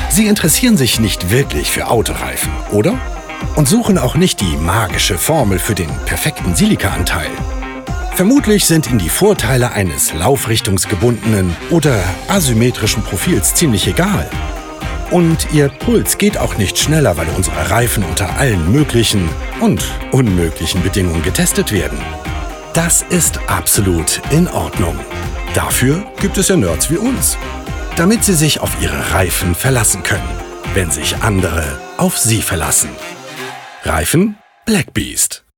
Sie interessieren sich nicht wirklich für Autoreifen, oder? Und suchen auch nicht die magische Formel für den perfekten Silikaanteil. Vermutlich sind Ihnen die Vorteile eines laufrichtungsgebundenen oder asymmetrischen Profils ziemlich egal. Und Ihr Puls geht auch nicht schneller, weil unsere Reifen unter allen möglichen und unmöglichen Bedingungen getestet werden. Das ist absolut in Ordnung. Dafür gibt es ja Nerds wie uns, damit Sie sich auf Ihre Reifen verlassen können, wenn sich andere auf Sie verlassen. Reifen Black Beast.